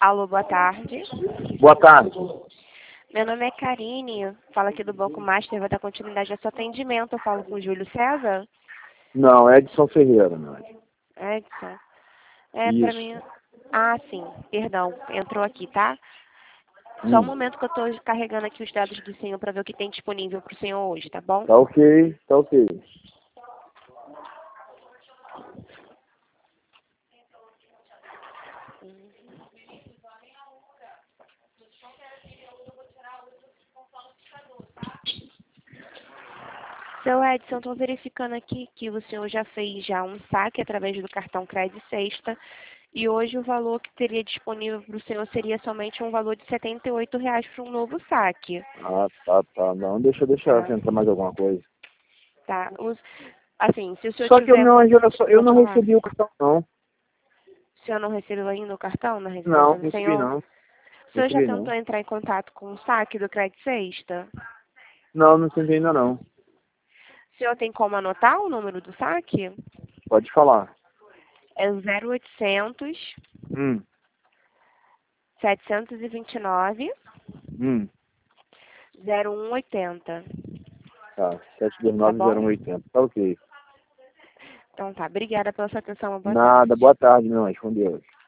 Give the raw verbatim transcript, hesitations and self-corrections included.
Alô, boa tarde. Boa tarde. Meu nome é Karine, falo aqui do Banco Master, vou dar continuidade ao seu atendimento. Eu falo com o Júlio César? Não, é Edson Ferreira, não. Edson. É, pra Isso. mim... Ah, sim, perdão, entrou aqui, tá? Só um Hum. momento que eu tô carregando aqui os dados do senhor para ver o que tem disponível pro senhor hoje, tá bom? Tá ok, tá ok. Seu Edson, estou verificando aqui que o senhor já fez já um saque através do cartão Crédito Sexta e hoje o valor que teria disponível para o senhor seria somente um valor de setenta e oito reais para um novo saque. Ah, tá, tá. Não, deixa, deixa Tá? tentar mais alguma coisa. Tá. Os, assim, se o senhor Só que eu tiver... não, olha só, eu Pode não falar. recebi o cartão, não. O senhor não recebeu ainda o cartão na Não, residência do recebi senhor? não. O senhor já Recebi tentou não. entrar em contato com o saque do Crédito Sexta? Não, não recebi ainda não. O senhor tem como anotar o número do saque? Pode falar. É o zero oitocentos, Hum, setecentos e vinte e nove, hum. zero um oitenta. Tá, sete dois Tá nove zero bom? um oito zero. Tá ok. Então tá. Obrigada pela sua atenção. Uma boa tarde. Nada, boa tarde, meu anjo, com Deus.